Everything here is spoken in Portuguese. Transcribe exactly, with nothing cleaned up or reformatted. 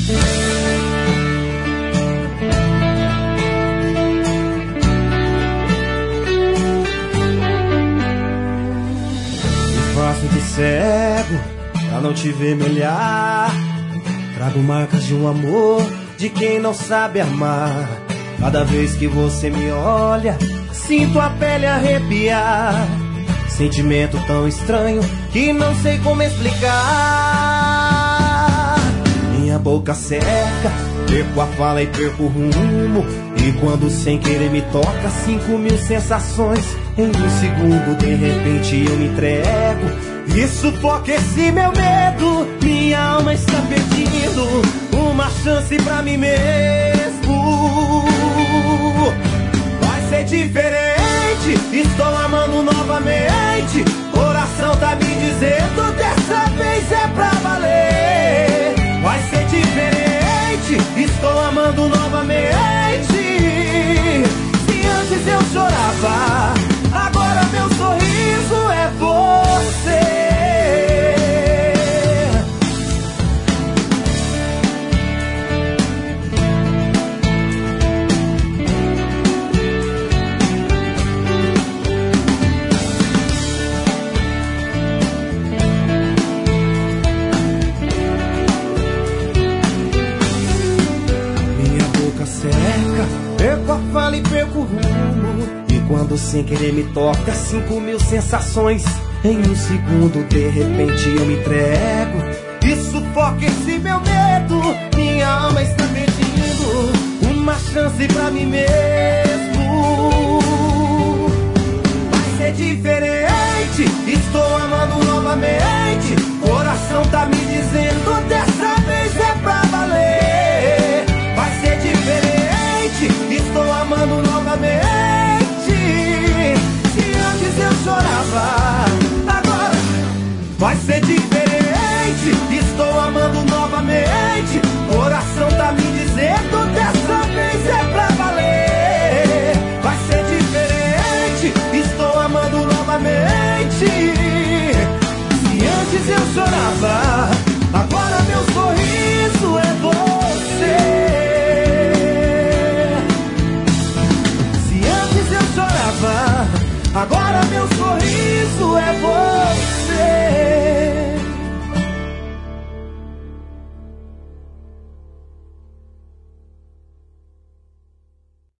Faço de cego pra não te ver me olhar. Trago marcas de um amor de quem não sabe amar. Cada vez que você me olha, sinto a pele arrepiar. Sentimento tão estranho que não sei como explicar. Minha boca seca, perco a fala e perco o rumo. E quando sem querer me toca, cinco mil sensações. Em um segundo, de repente eu me entrego e sufoca esse meu medo. Minha alma está pedindo uma chance pra mim mesmo. Vai ser diferente, estou amando novamente. Coração tá me dizendo, dessa vez é pra valer. Vai ser diferente, estou amando novamente. Se antes eu chorava, agora meu sorriso é você. Minha boca seca, perco a fala e perco o rumo. E quando sem querer me toca, cinco mil sensações. Em um segundo, de repente eu me entrego e sufoca esse meu medo. Minha alma está pedindo uma chance pra mim mesmo. Vai ser diferente, estou amando novamente. Coração tá me dizendo, dessa vez é pra valer. Vai ser diferente, estou amando novamente. Se antes eu chorava, agora vai ser diferente.